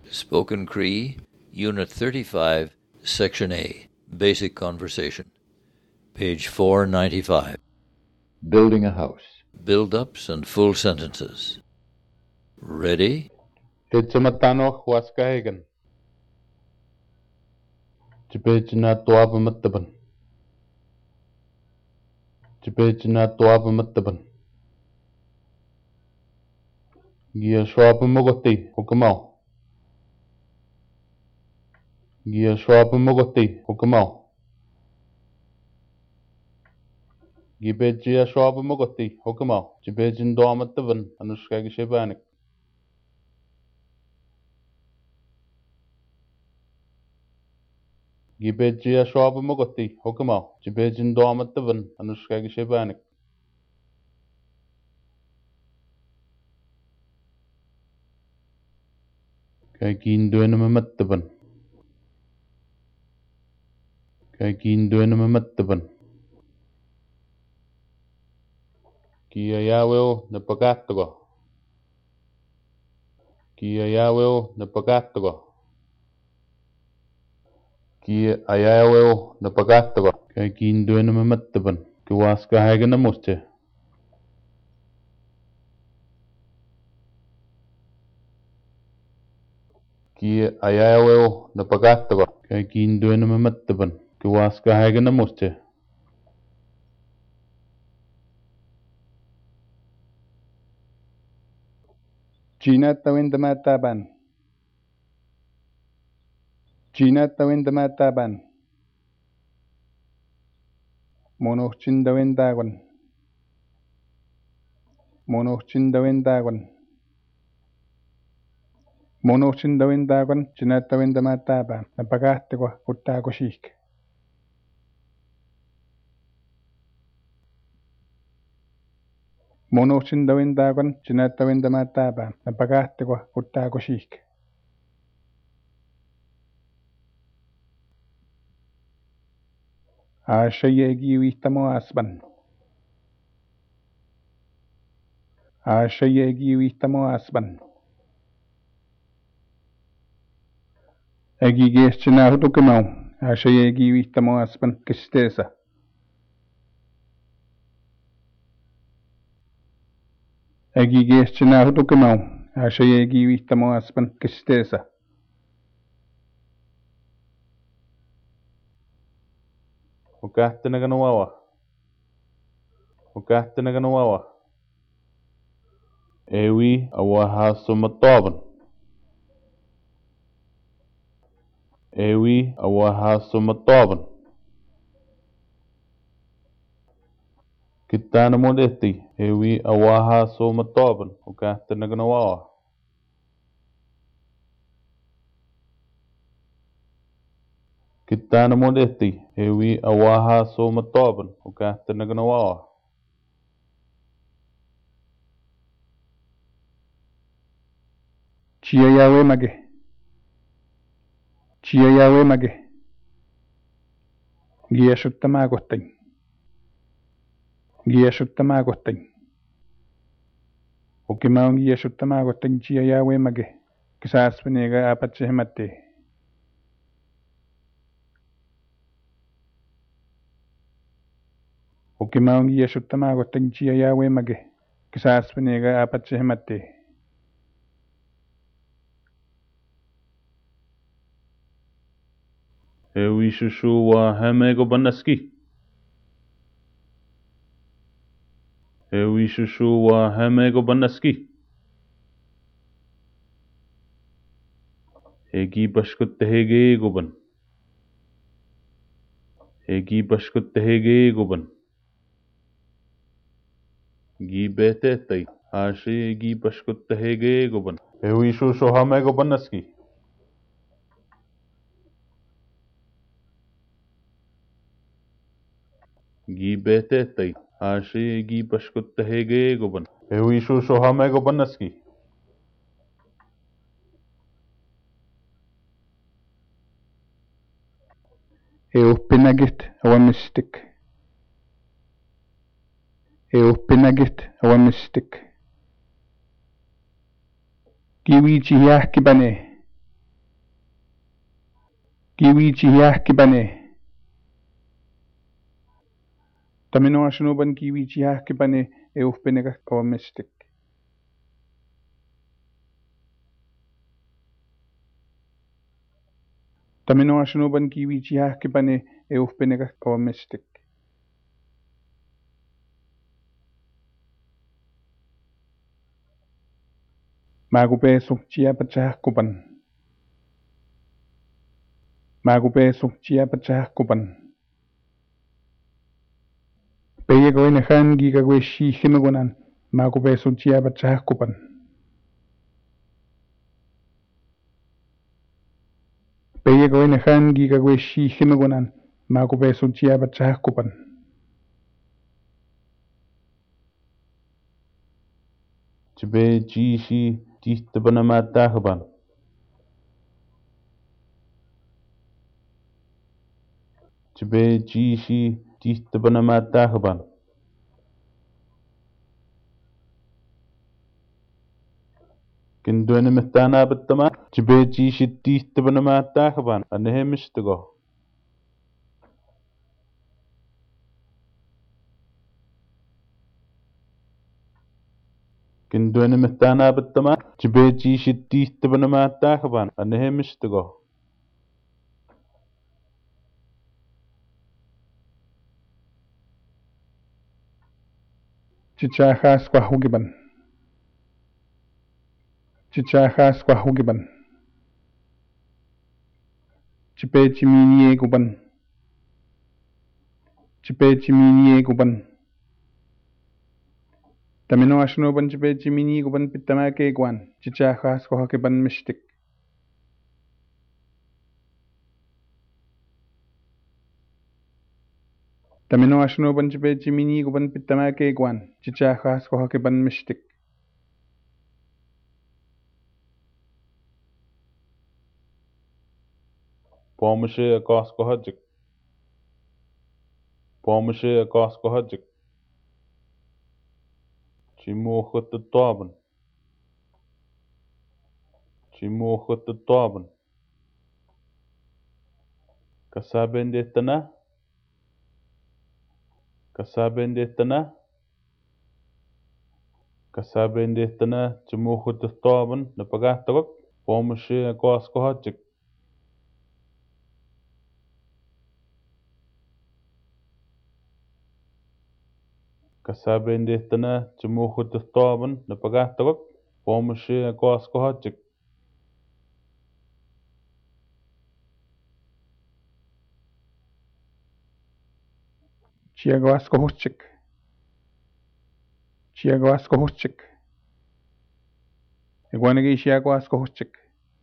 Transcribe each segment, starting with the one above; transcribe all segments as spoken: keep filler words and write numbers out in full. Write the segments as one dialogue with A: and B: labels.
A: Spoken Cree, Unit thirty-five, Section A, Basic Conversation. Page four ninety-five.
B: Building a house.
A: Build-ups and full sentences. Ready?
C: Hitchamatano huaskahegan. Chipechina tuaba mataban. Chipechina tuaba mataban. Gia schwab mogoti hukamau. Gia schwab mogoti hukamau. Gibejia schwab mogoti hukamau. Chipechin doamataban anushkagi shebanik. Gibejia schwab mogoti hukamau. Chipechin doamataban anushkagi shebanik. Kay kinduan mamataban. Kay kinduan mamataban. Kia yaweo na pagatago. Kia yaweo na pagatago. Kia ayaweo na pagatago. Kay kinduan mamataban. Kiwaska hagan na muste. Kia ayaweo na pagatago. Kay kinduan mamataban. Kiwaska hagan na muste.
D: China tawin damataban. China tawin damataban. Monochin dawin dagon. Monochin dawin dagon. Monochin dawin dagon. China tawin damataban. Napagatago kutago shik. Monochin dawin dagon. China tawin damataban. Napagatago kutago shik. Ashayegi witamo asban. Ashayegi witamo asban. Egi gechina hutukimau. Ashayegi witamo asban kistesa. Egi gechina hutukimau. Ashayegi witamo asban kistesa.
C: Ukahtina ganawawa. Ukahtina ganawawa. Ewi awaha sumatoban. Ewi awaha sumatoban. Kitana modesti. Ewi awaha sumatoban. Ukahtina ganawawa. Kitana modesti. Ewi awaha sumatoban. Ukahtina ganawawa.
D: Chia yawe mage. Chia yawe mage. Gia shuttamagotten. Gia shuttamagotten. Ukimau gia shuttamagotten chia yawe mage. Kisas pinega apachehmate. Ukimau gia shuttamagotten chia yawe mage. Kisas pinega apachehmate.
C: Ewi shushu wa hamego banaski. Ewi shushu wa hamego banaski. Egi bashkut hege goban. Egi bashkut hege goban. Gi bete tai. Ashe egi bashkut hege goban. Ewi shushu hamego banaski. Gi bete tai. Ashe gi bashkut hege goban. Ewi shushu hamego banaski.
D: Eupinagit awamistik. Eupinagit awamistik. Kiwi chiyah kibane. kiwichiyahkipane. Tamino ashnuban kiwichiyahkipane eufpenekah kawamestik. Tamino ashnuban kiwichiyahkipane eufpenekah kawamestik. Magupeso chiapachahkupan. Magupeso chiapachahkupan. Peyegoinehan gigagweshi himegunan. Magupeso chiapachahkupan. Peyegoinehan gigagweshi himegunan. Magupeso chiapachahkupan.
C: Chibe jishi jihtabanamatahaban. Chibe jishi jihtabanamatahaban. Kinduene mehtana batama. Chibe jishi jihtabanamatahaban. Anehemistigo. Kinduene mehtana batama. Chibe jishi jihtabanamatahaban. Anehemistigo.
D: Chichahas kwahugiban. Chichahas kwahugiban. Chipechiminieguban. Chipechiminieguban. Tamino ashnuban chipechiminieguban pitamakeguan. Chichahas kwahugiban mistik. Tamino ashnuban chipechiminieguban pitamakeguan. Chichahas kwahugiban mistik.
C: Pomishe akaskohajik. Pomishe akaskohajik. Chimuhutataban. Chimuhutataban. Kasabendetana. Kasabendetana. Kasabendetana. Chimuhutataban. Napagahtagok. Pomishe akaskohajik. Kasabendetana chimuhutataban napagahtagok. Pomishe akaskohajik.
D: Chiagawaskohuchik. Chiagawaskohuchik. Iguanagi chiagawaskohuchik.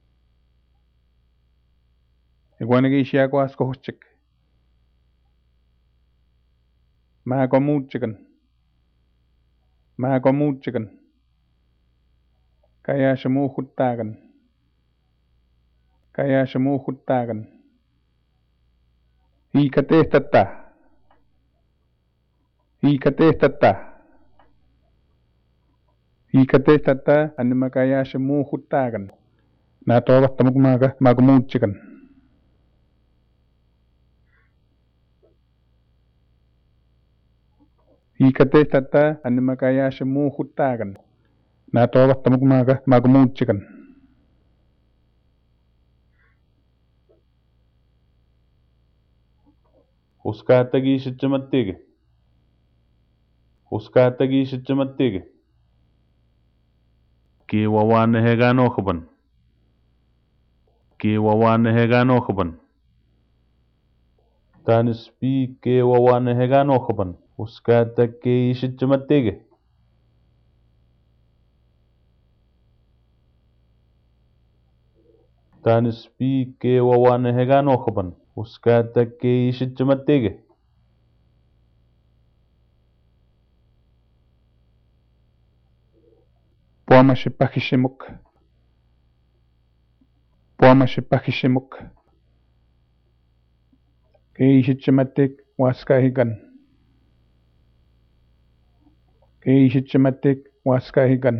D: Iguanagi chiagawaskohuchik. Magomuchigan. Magomuchigan. Kayashamuhutagan. Kayashamuhutagan. Hikatestata. Hikatestata. Hikatestata animakayashamuhutagan. Natovatamukmaga magomuchigan. Hikatestata animakayashamuhutagan. Natovatamukmaga magomuchigan.
C: Huskatagi shichamatige. Huskatagi shichamatige. Ki wawane heganochaban. Ki wawane heganochaban. Tanispi ke wawane heganochaban. Huskatagi shichamatige. Tanispi ke wawane heganochaban. Huskatagi shichamatige.
D: Puamashipakishimuk. Puamashipakishimuk. Keishichamatik waskahigan. Keishichamatik waskahigan.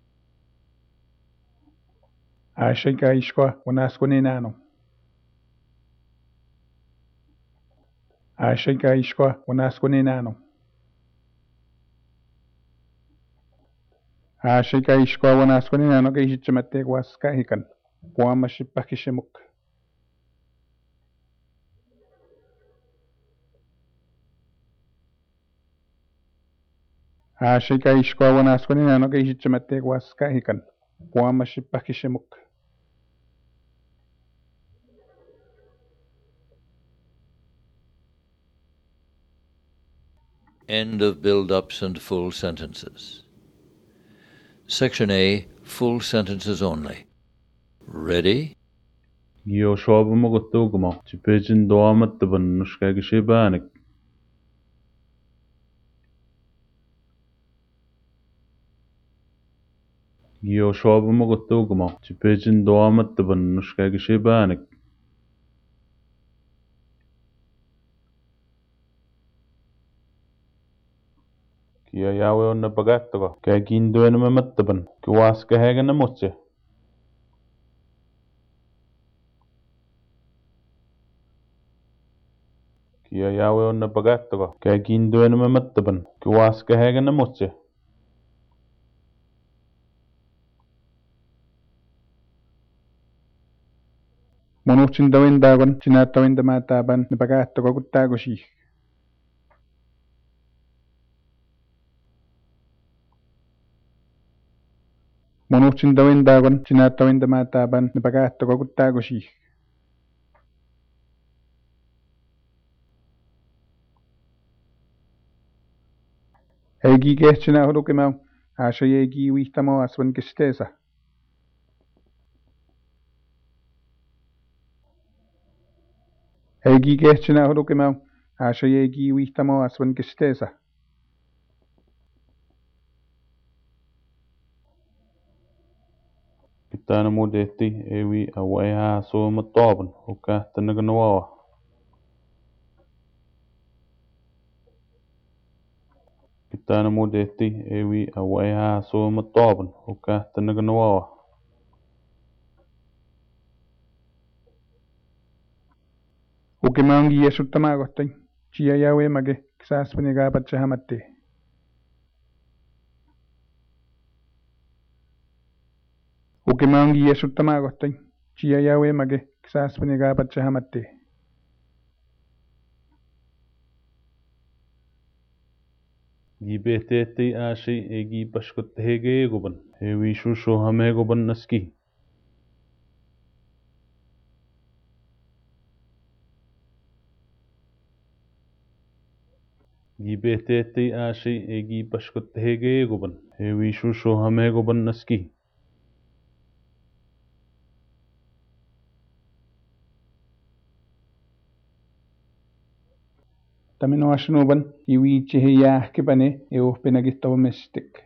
D: Ashika ishkwa wanaskuninano. Ashika ishkwa wanaskuninano. Ashika ishkwa wanaskuninano ke ichichimate waska hikan. Puamashipakishimuk. Ashika ishkwa wanaskuninano ke ichichimate waska hikan. Puamashipakishimuk.
A: End of build-ups and full sentences. Section A, full sentences only. Ready?
C: Gio shoba magotugmo, chipejin doamat taban nushkagi shibanik. Gio shoba magotugmo, chipejin doamat taban nushkagi shibanik. Kia yawe onna bagatago, kagin doena mamattaban, kiwaska haga namotse. Kia yawe onna bagatago, kagin doena mamattaban, kiwaska haga namotse.
D: Monuchin dawindagon, chinatawindamataban, napagatago kutagoshi. Monuchin dawindagon, chinatawindamataban, napagatago kutagoshi. Egi kechina hurukimau, asha yegi wihtamo aswan kistesa. Egi kechina hurukimau, asha yegi wihtamo aswan kistesa.
C: Kitana mudeti ewi awaiha so matoban, uka tanaganawa. Kitana mudeti ewi awaiha so matoban, uka tanaganawa.
D: Ukimaungi yesutamagotai, chia yawe mage, ksasviniga pachahamate. Ukimaungi yesutamagotai, chia yawe mage, ksasviniga pachahamate.
C: Gibeteti ashi egi pashkut hege goban, ewi shusho hame goban naski. Gibeteti ashi egi pashkut hege goban, ewi shusho hame goban naski.
D: Tamino ashnuban, iwi chihiyah kipane, eo penagitawa mystic.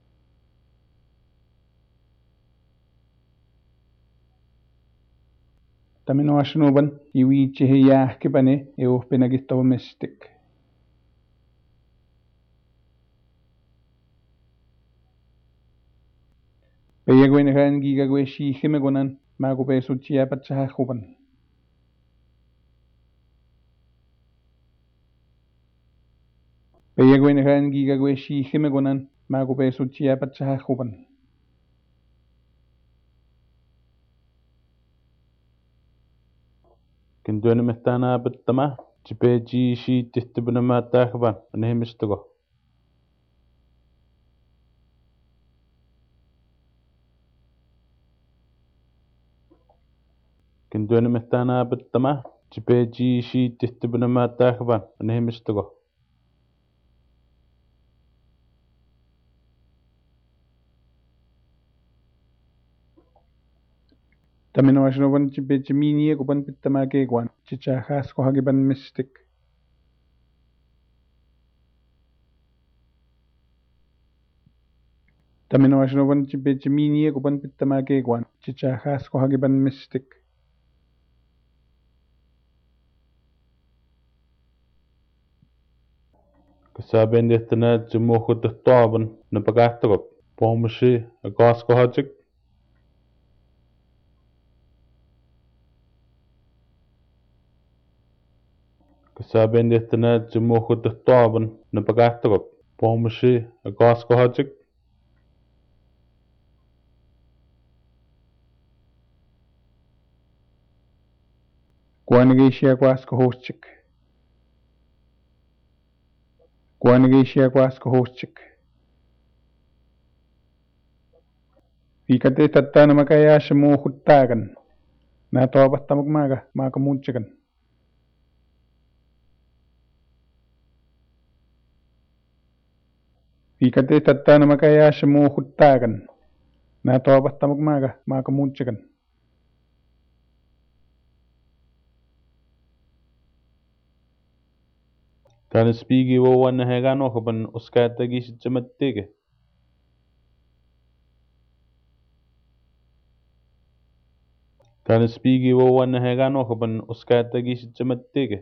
D: Tamino ashnuban, iwi chihiyah kipane, eo penagitawa mystic. Peyagwinahan gigagwe shi himegonan, mago pesu chia pachahakuban. Peyagwinahan gigagwe shi himegonan, mago pesu chia pachahakuban.
C: Kinduena mehtana abitama, chipeji shi tihtibuna matahban, anehemistago. Kinduena mehtana abitama, chipeji shi tihtibuna matahban, anehemistago.
D: Tamino ashnuban chipechimini kuban pitamake guan, chichahas kohagiban mystic. Tamino ashnuban chipechimini kuban pitamake guan, chichahas kohagiban mystic.
C: Kasaben dehtana jumuhu dahtaban, napagatago. Pomashi agas kohajik. Kasabendetana Jumuhutaban Napagatakop, Pomashi, a Goskohajik,
D: Guanagishia Guaskohochik. Guanagishia Guaskohochik. Ikate tatana makayasha mo hutagan. Na tobatta magmaga, makamunchigan. Ikate tatana makayasha mo hutagan. Na tobatta magmaga, makamunchigan.
C: Tanaspigi Wowan Heganohaban Uskatagish Jamatige. Tanaspigi Wowan Heganohaban Uskatagish Jamatige.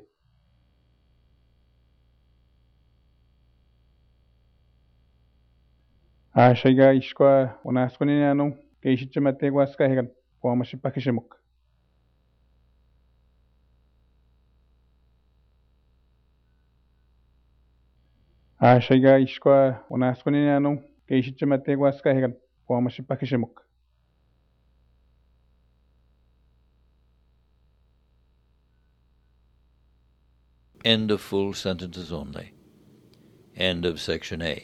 D: Ashaiga ishqua unasquiniano, keishichimate guascahigan, pomashipakishimuk. Ashaiga ishqua unasquiniano, keishichimate guascahigan, pomashipakishimuk.
A: End of full sentences only. End of section A.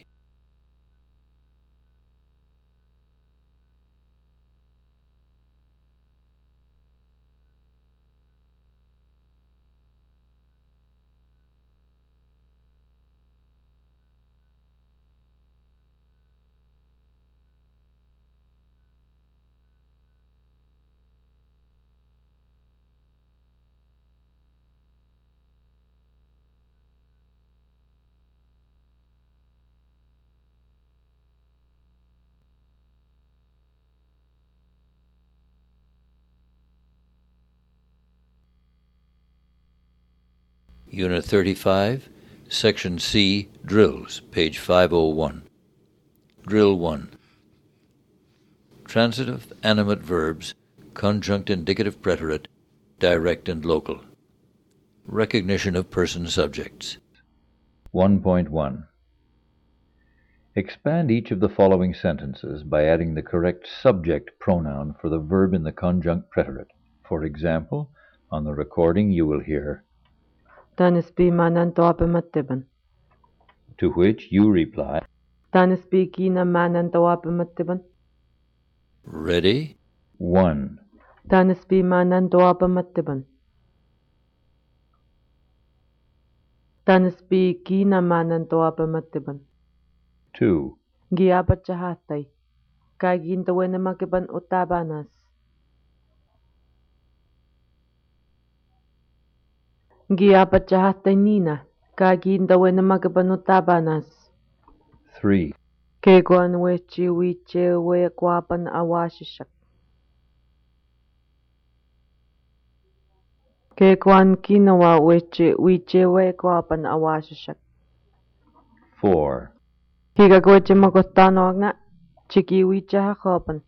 A: Unit thirty-five, Section C, Drills, page five oh one. Drill one. Transitive animate verbs, conjunct indicative preterite, direct and local. Recognition of person subjects.
B: one point one. Expand each of the following sentences by adding the correct subject pronoun for the verb in the conjunct preterite. For example, on the recording you will hear,
E: Tanispi manan toapimatiban.
B: to which you reply,
E: Tanispi kina manan toapimatiban.
A: Ready?
B: one,
E: Tanispi manan toapimatiban. Tanispi kina manan toapimatiban.
B: two,
E: Giapat chahatay. Kagin tawena makiban utabanas. Giapat chahatay nina. Kagin tawena makiban utabanas.
B: three,
E: Kekuan wechi wiche we kwapan awashishak. Kekuan kinawa wechi wiche we kwapan awashishak.
B: four,
E: Kikakweche makostano agna chiki wiche hakopan.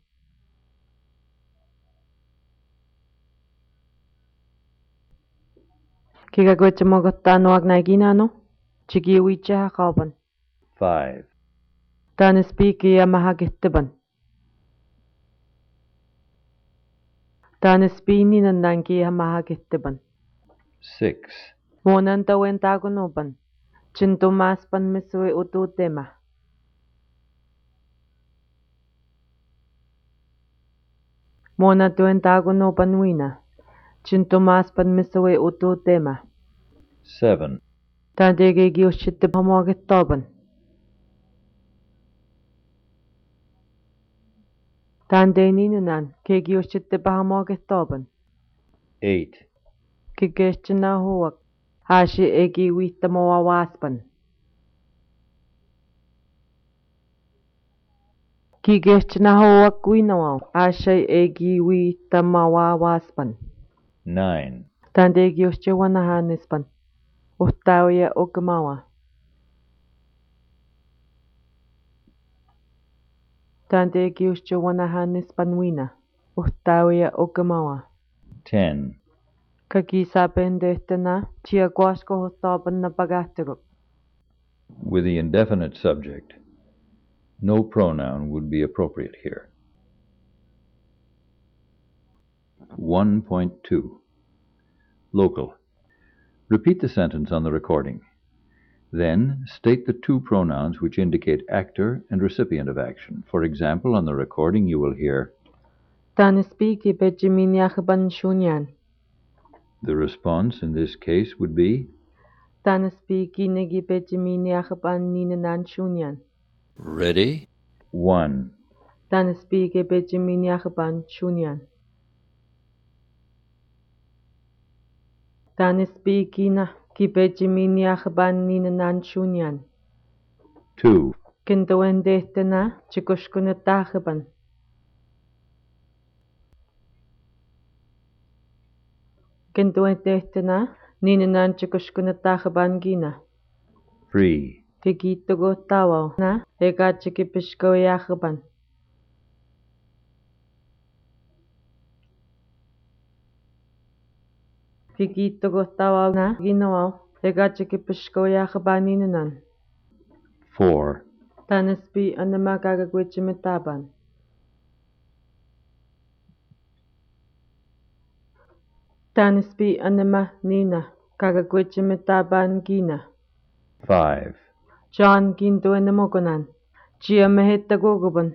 E: Kikakweche makostano agna ginano chiki wiche hakopan.
B: five,
E: Tanispi ya mahagitiban. Tanispi ninandanki ya mahagitiban.
B: six,
E: Monan tawen tagunuban. Chintumaspan miswe ututema. Mona tuen tagunuban wina. Chintumaspan miswe ututema.
B: seven,
E: Tandege giushite pamogitoban. Tande ninanan ke giushite pamogitoban.
B: eight,
E: Kigeshina huwak. Hashi egi wita mawawaspan. Kigeshina huwak winawaw. Hashi egi wita mawawaspan.
B: nine,
E: Tande giusche wanahanispan. Ustawia ukamawa. Tande giusche wanahanispan wina. Ustawia ukamawa.
B: ten,
E: Kakisapendehtena chiaquaskohottapan na pagahtiguk.
B: With the indefinite subject, no pronoun would be appropriate here. one point two. Local. Repeat the sentence on the recording. Then state the two pronouns which indicate actor and recipient of action. For example, on the recording you will hear
E: Tanispiki pejiminiachaban shunyan.
B: the response in this case would be
E: Tanispiki negi pejiminiachaban ninanan shunyan.
A: Ready?
B: one.
E: Tanispiki pejiminiachaban shunyan. Tanispiki na ki pejiminiachaban ninanan shunyan.
B: two.
E: Kintuendehtena chikushkunatachaban. Kintuendehtena ninanan chikushkunatachaban gina.
B: three.
E: Kikitogotawaw na ekachikipishkoyachaban. Kikitogotawaw na ginawaw ekachikipishkoyachaban ninanan.
B: four.
E: Tanispi anama kagagwichimitaban. Tanispi anama nina kagagwichimitaban gina.
B: five.
E: John gintuenamokonan chiamehetagogoban.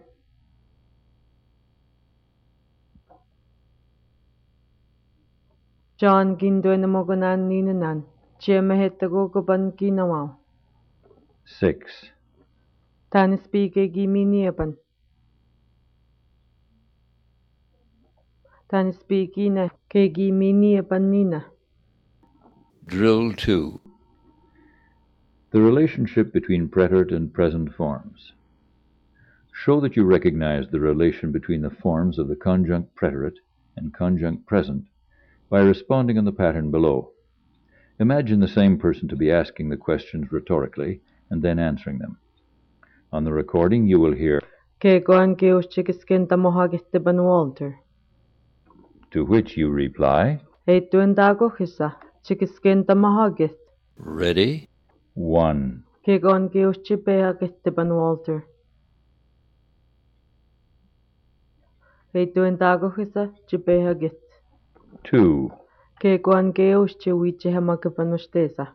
E: John gintuenamokonan ninanan chiamehetagogoban ginawaw.
B: six.
E: Tanispi kegiminiaban. Tanispi gina kegiminiaban nina.
A: Drill two.
B: The relationship between preterite and present forms. Show that you recognize the relation between the forms of the conjunct preterite and conjunct present by responding on the pattern below. Imagine the same person to be asking the questions rhetorically and then answering them. On the recording, you will hear
E: Kegoan geoschikiskinta mohagihtiban Walter.
B: to which you reply
E: Heituendagohisa chikiskinta mohagist.
A: Ready?
B: one.
E: Kegoan geoschipehagihtiban Walter. Heituendagohisa chipehagist.
B: two.
E: Kegoan geoschewitchehamakipanustesa.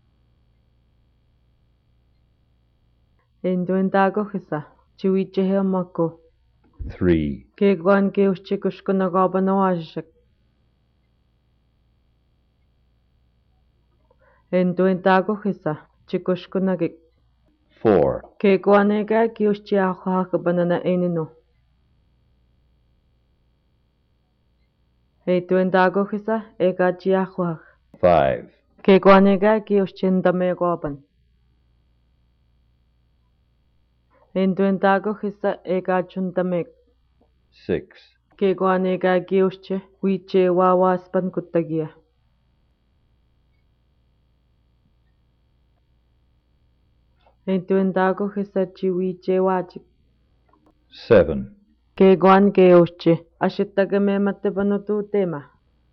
E: Heituendagohisa chiwichehamako.
B: three.
E: Kegoan geoschikushkunagabanoashak. Heituendagohisa chikushkunagik.
B: four.
E: Kegoanega geoschihakabanana enino. Heituendagohisa egachiahuach.
B: five.
E: Kegoanega geoschindamegoban. Heituendagohisa egachundamek.
B: six.
E: Kegoanega geosche wiche wawaspan kutagia. Heituendagohisa chiwiche wachik.
B: seven.
E: Kegoan geosche ashitagamematebanutu tema.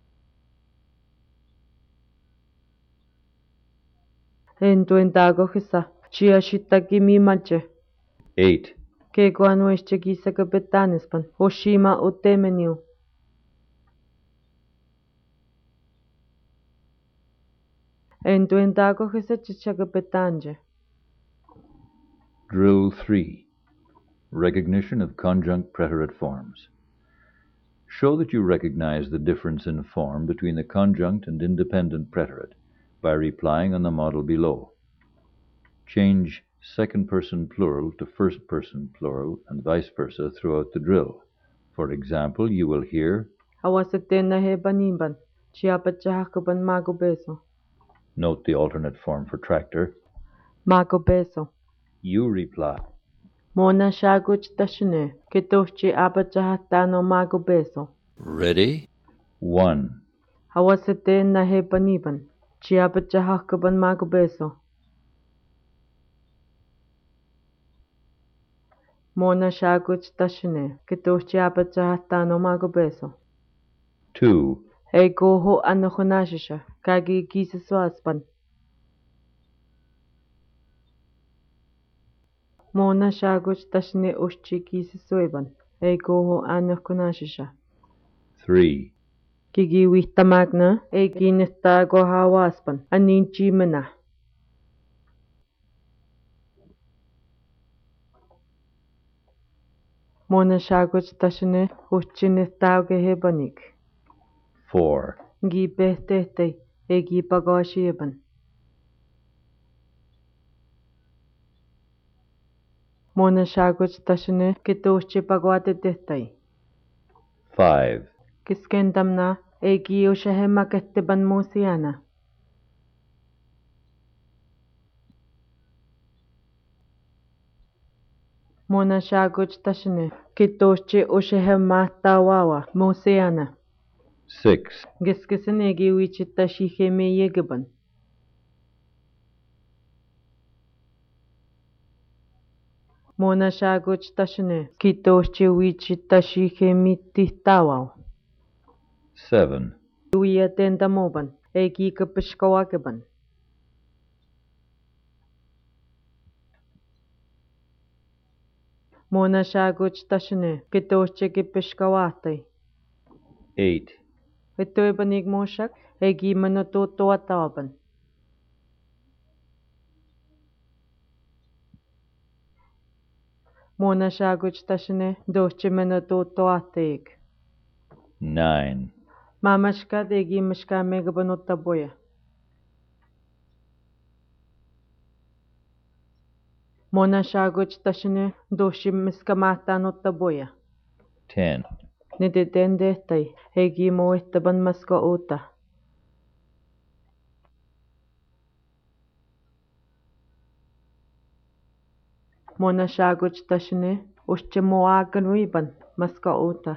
E: Heituendagohisa chiashitagimimache.
B: eight.
E: Kegoan weshchekisakapetanispan Oshima utemeniu. Heituendagohisa chichakapetanje.
B: Drill three. Recognition of conjunct preterite forms. Show that you recognize the difference in form between the conjunct and independent preterite by replying on the model below. Change second person plural to first person plural and vice versa throughout the drill. For example, you will hear
E: Awasatena hebaniban chiapachahakaban magobeso.
B: Note the alternate form for tractor.
E: Magobeso.
B: You reply
E: Mona shaguch tashune ketochi apachahatano magobeso.
A: Ready?
B: one.
E: Awasatena hebaniban chiapachahakaban magobeso. Mona shaguch tashune ketochi apachahatano magobeso.
B: two.
E: Ego anohonashisha. Kagi kisaswaspan. Mona shaguch tashne ushchi kisasweban. Ego anohonashisha.
B: three,
E: Kigi wihtamagna. Egi nistago hawaspan. Aninchi mena. Mona shaguch tashne ushchi nistauge hebanik.
B: four,
E: Gi behtete. Egi pagashiban. Mona shaguch tashne kitushchi pagwate tehtai.
B: five,
E: Kiskendamna egi ushahema ketteban musiana. Mona shaguch tashne kitushchi ushahema tawawa musiana.
B: six,
E: Giskisen egi wichita shiheme yegeban. Mona shaguch tashne kitushchi wichita shiheme tihtawaw.
B: seven,
E: Uya tendamoban egi kapishkawakeban. Mona shaguch tashne kitushchi kipishkawatay.
B: eight,
E: Ito'y panigmoshak egi manotutuatawaban. Mona shaguch tashne dochi manotutuatayik.
B: nine,
E: Mamashkat egi mashka megabanutaboya. Mona shaguch tashne doshi miskamataanotaboya.
B: ten,
E: Nititendehtai egi moestaban maska uta. Mona shaguch tashne ushche moaganwiban maska uta.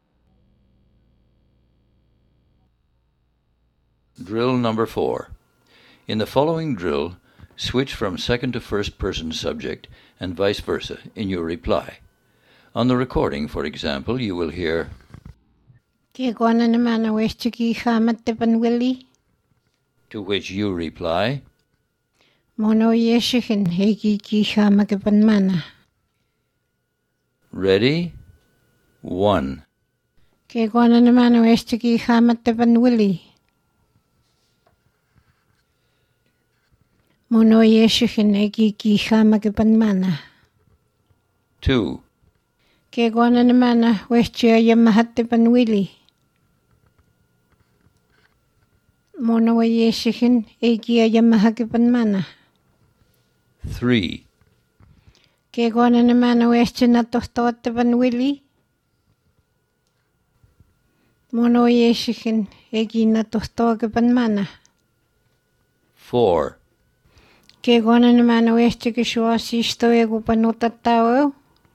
A: Drill number four. In the following drill, switch from second to first person subject and vice versa in your reply. On the recording, for example, you will hear,
F: Kegwana naman na westiki hamatapan wili.
A: to which you reply,
F: Mono yeshikin hegi ki hamakapan mana.
A: ready? One.
F: Kegwana naman na westiki hamatapan wili. Mono yeshikin hegi ki hamakapan mana.
A: Two.
F: Kegwana naman na westya yamahatapan wili. Mono yeshikin hegi yamahakapan mana.
A: Three.
F: Kegwana naman na westya natohtotapan wili. Mono yeshikin hegi natohtotapan mana.
A: Four.
F: Kegwana naman na westya kishwasi stoego panotatawa.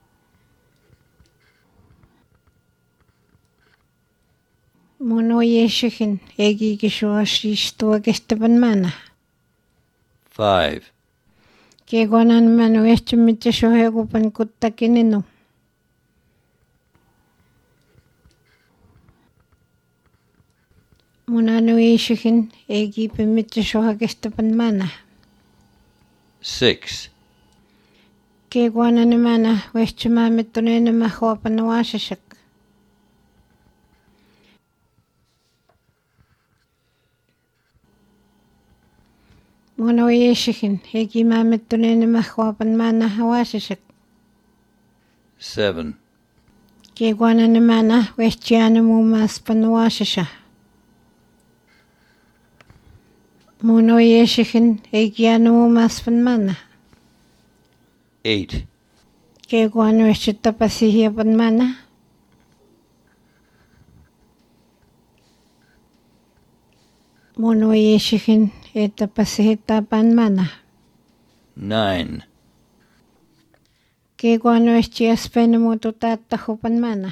F: Mono yeshikin hegi kishwasi stoegestapan mana.
A: Five.
F: Kegwana naman na westya mitashohego pankutakinino. Mono yeshikin hegi pimitashohegestapan mana.
A: Six.
F: Kegwana naman na westya mamitunena mahuapanawashasak. Mono yeshikin hegi mamitunena mahuapan mana hawashasak.
A: Seven.
F: Kegwana naman na westya anamu maspanawashasha. Mono yeshikin hegi anamu maspan mana.
A: Eight.
F: Kegwana westya tapasihiyapan mana. Mono yeshikin etapasihitapan mana.
A: Nine.
F: Kegwana westya aspenamututatatahupan mana.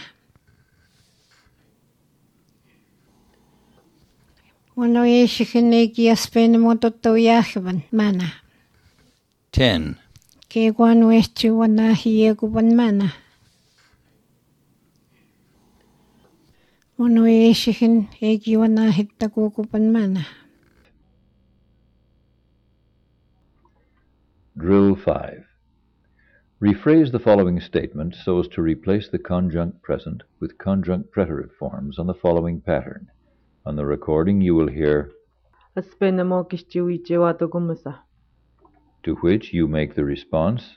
F: Mono yeshikin hegi aspenamututawiyahipan mana.
A: Ten.
F: Kegwana westya wanahiyegupan mana. Unuishin ekiwana hittakukupan mana.
B: Drill five. Rephrase the following statement so as to replace the conjunct present with conjunct preterite forms on the following pattern. On the recording, you will hear to which you make the response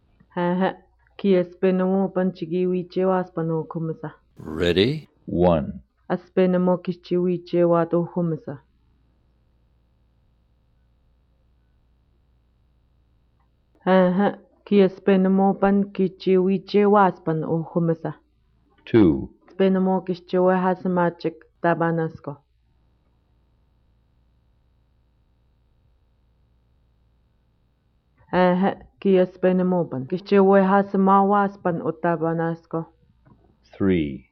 A: Ready?
B: one. two. three.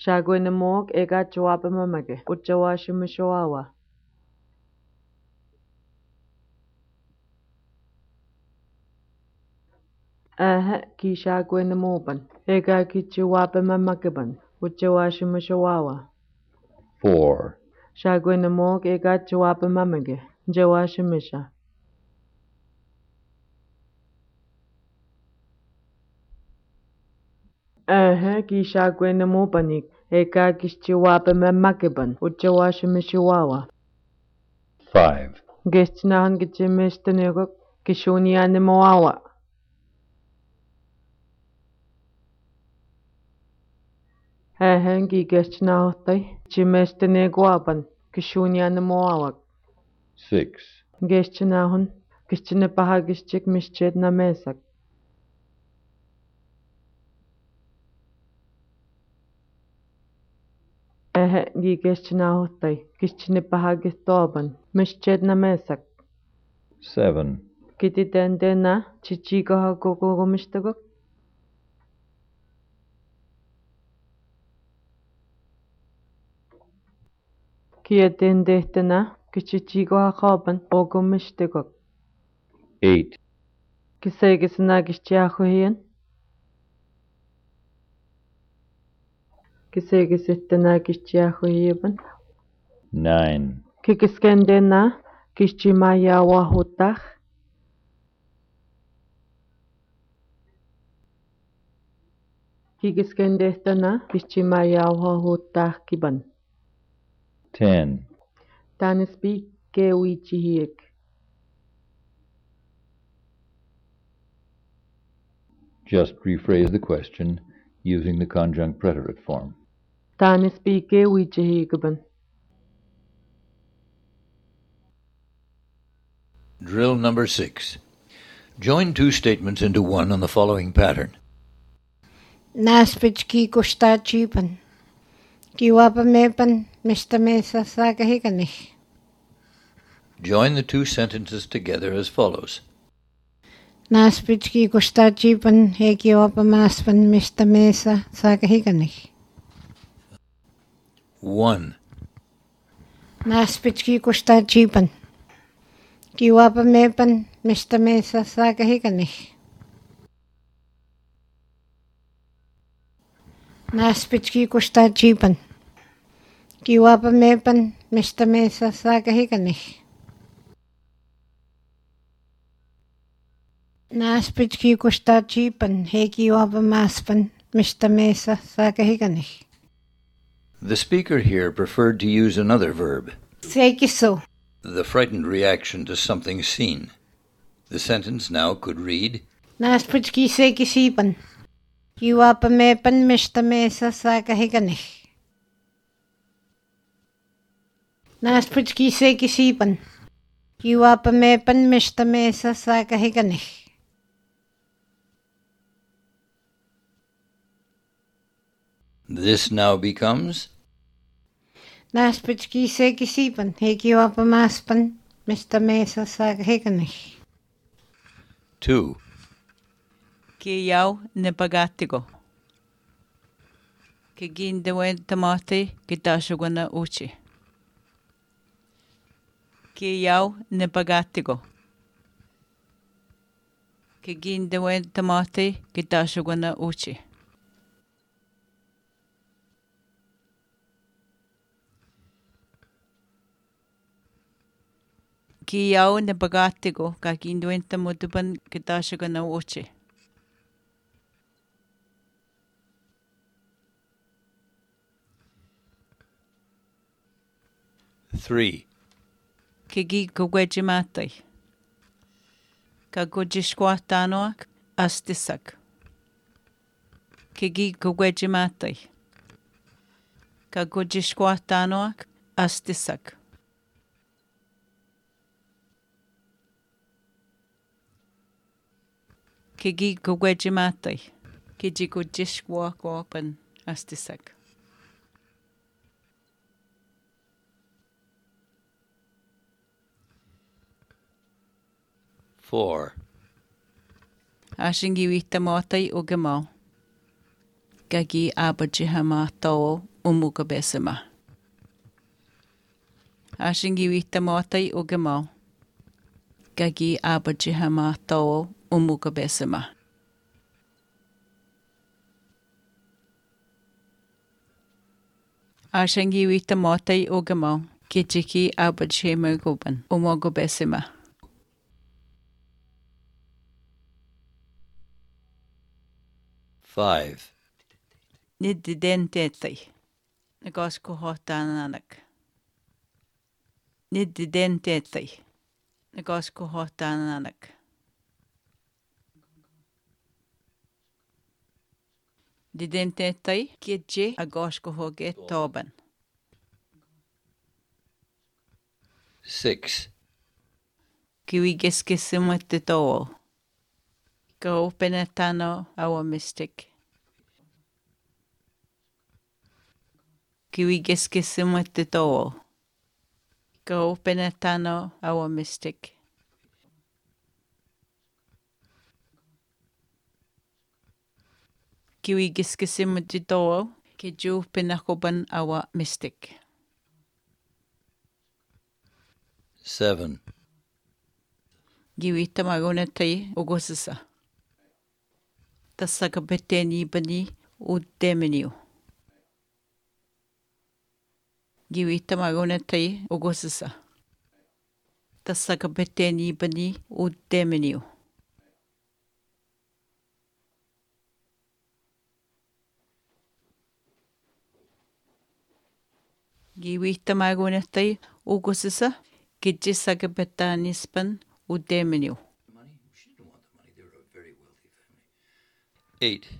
B: four. five. six. seven. eight. nine. ten. Just rephrase the question using the conjunct preterite form.
A: Drill number six. Join two statements into one on the following pattern.
F: Naspich ki kusta chipan. Kiwapa mepan Mister Mesa sagahiganich.
A: Join the two sentences together as follows.
F: Naspich ki kusta chipan he kiwapa maspan Mister Mesa sagahiganich.
A: one.
F: Naspich ki kusta chipan. Kiwapa mepan Mister Mesa sagahiganich. Naspich ki kusta chipan. Kiwapa mepan Mister Mesa sagahiganich. Naspich ki kusta chipan he kiwapa maspan Mister Mesa sagahiganich.
A: The speaker here preferred to use another verb,
F: Sekiso.
A: the frightened reaction to something seen. The sentence now could read,
F: Naspich ki sekisipan. Kiwapa mepan Mister Mesa sagahiganich. Naspich ki sekisipan. Kiwapa mepan Mister Mesa sagahiganich.
A: This now becomes,
F: Naspich ki sekisipan. He kiwapa maspan Mister Mesa sagahiganich.
A: two.
G: Kiyaw nepagatigo. Kigindewen tamate kitashugana uchi. Kiyaw nepagatigo. Kigindewen tamate kitashugana uchi. Kiyaw na bagatigo kakinduenta motupan kitashuga na uchi.
A: Three.
G: Kigi kugwejimatay. Kagujishkwatanoak astisak. Kigi kugwejimatay. Kagujishkwatanoak astisak. Kigi kugwejimatay. Kiji kujishkwakwapan astisak.
A: Four.
G: Ashingi witamatay ugamaw. Gagi abajihama tao umukabesama. Ashingi witamatay ugamaw. Gagi abajihama tao umukabesama. Ashingi witamatay ugamaw. Kijiki abajihama guban umukabesama.
A: Five.
G: Niddentetay. Nagasko hotananak. Niddentetay. Nagasko hotananak. Didentetay kidje agasko hoge toban.
A: Six.
G: Kiwigeskisimut towel. Go penetano our mystic. Kiwigeskisimut towel. Go penetano our mystic. Kiwigeskisimut towel. Kiju penakoban our mystic.
A: Seven.
G: Giwita magunatay ugosisa. Tasakabeteni bani udemeniu. Giwita magunatay ugosisa. Tasakabeteni bani udemeniu. Giwita magunatay ugosisa. Gijisakabetanispan udemeniu.
A: Eight.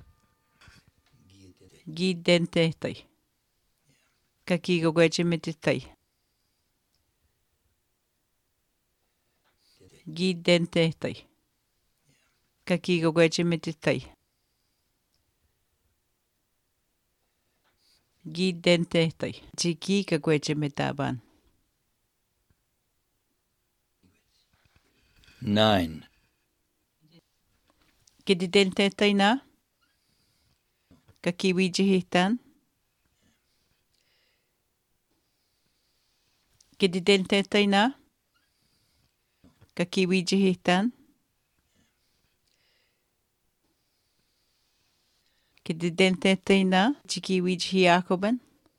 G: Gidentetay. Kakigogwejimititay. Gidentetay. Kakigogwejimititay. Gidentetay. Jiki kagwejimitaban.
A: Nine.
G: Gidentetay na. Kakiwijihitan. Gidentetay na. Kakiwijihitan. Gidentetay na. Jikiwijihiakoban.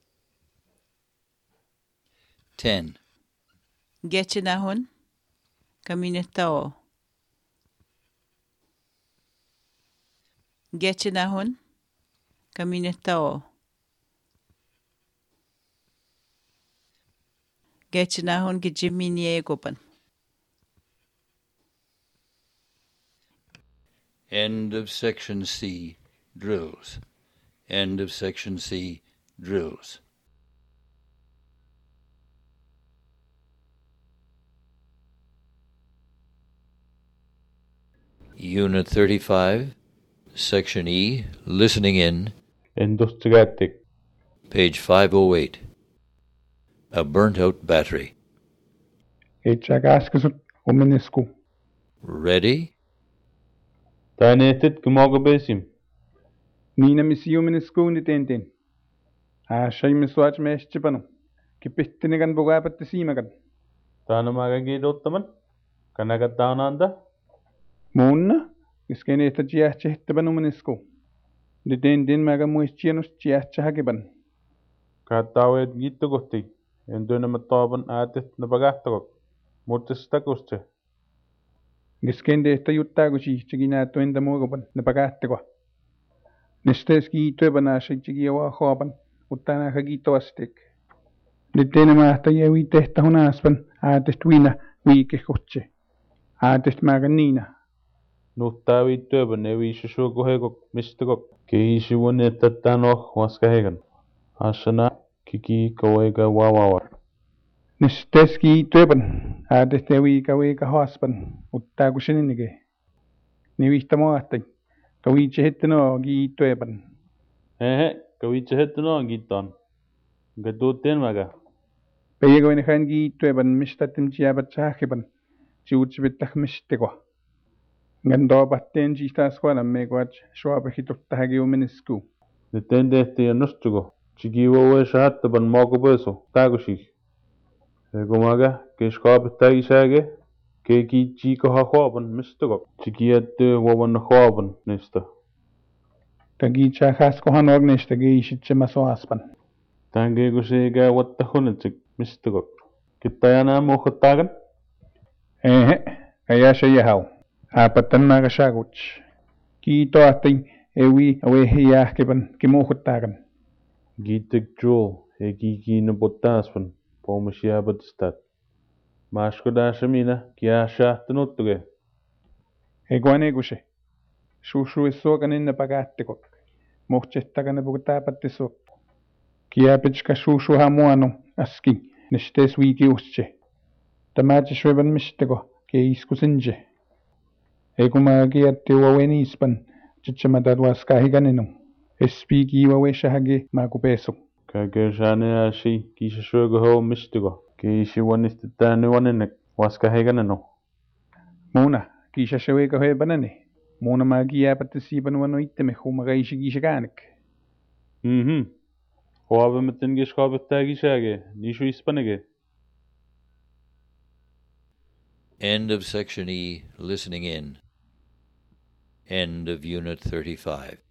A: Ten.
G: Getchinahun. Kaminetao. Getchinahun. Kaminetao. Getchinahun gijiminiegopan.
A: End of section C. Drills. End of section C. Drills. Unit thirty-five, Section E, Listening In,
C: Industriatic.
A: page five oh eight. A burnt-out battery.
D: Itchakaskasut uminisku.
A: Ready?
C: Tanetit kumogabesim.
D: Nina misi uminisku ni tenten. Ashay miswach meshchipano. Kipihtinigan bugapat tisimagan.
C: Tanamagagidot taman. Kanagatananda.
D: Muna, iskene esta chiachehtaban uminisku. Ni tenten maga muichianus chiachahakiban.
C: Katawet gito gosti. Endo na mataban atit na bagatagok. Muutestakuste.
D: Giskende esta yuttagushi chigina tuenda mugoban napagategwa. Nestes ki tuebana shichigiwa hoban utana hagito astik. Litene mahta yewi tehta hunaspan aatest wina wiike kutse. Aatest maganina.
C: Nuhtavi työbän evi shukohegok mistegok. Keishi wonetattano waskahegan. Ashana kiki kawega wawawar.
D: Nestes ki tueban aatest yewi kawega haspan uttagusininige. Nivihta moahtai. Kawiche heteno gi tueban.
C: Ehe, kawiche heteno giton. Gaduten maga.
D: Peyego en han gi tueban mistatim jiabat sahiban. Jiutsibitah mistegwa. Gando batten jistas kuala megwach shoabehitotahagi umenisku.
C: Detende este anustugo. Chigiwa we shahataban mogo beso. Tagushik. Ego maga, ke shkabetagi sage. Ke ki chiko ha hoban mistugo. Chigiate wawan hoban nesta.
D: Tagi chahas kohan ornesta gi ishitsemaso aspan.
C: Tange gusega watta hunetsik mistugo. Kitayana mohotagan?
D: Ehe, ayasha yahau. Apatan maga shaguch. Ki toating ewi awehiyahkeban kimuhutagan.
C: Gitek jewel, he gigi na botaspan. Pomashia stat. Mashkoda shamina, kia shahtanuttuge.
D: Eguane gushe. Shushu esogan in the pagatekok. Mochetagan bugtapatisok. Kia pichka shushu hamuano aski. Nestes wiki usche. Tamachi shweban mistego. Ke iskusinje. Eguma giatti wawenispan. Chichamadadwaska higaninu. Espiki waweshahage makupeso.
C: Kage shane ashi, kisha shugo ho mistigo. Kishi wanistitani waninek, waska heganano.
D: Muna, kisha shaweka he banane. Muna magia patisiban wano iteme humagaishi gishaganik.
C: Mhm. Hoabe metin gishkabetagi shage, nishu ispanege.
A: End of Section E, listening in. End of Unit thirty-five.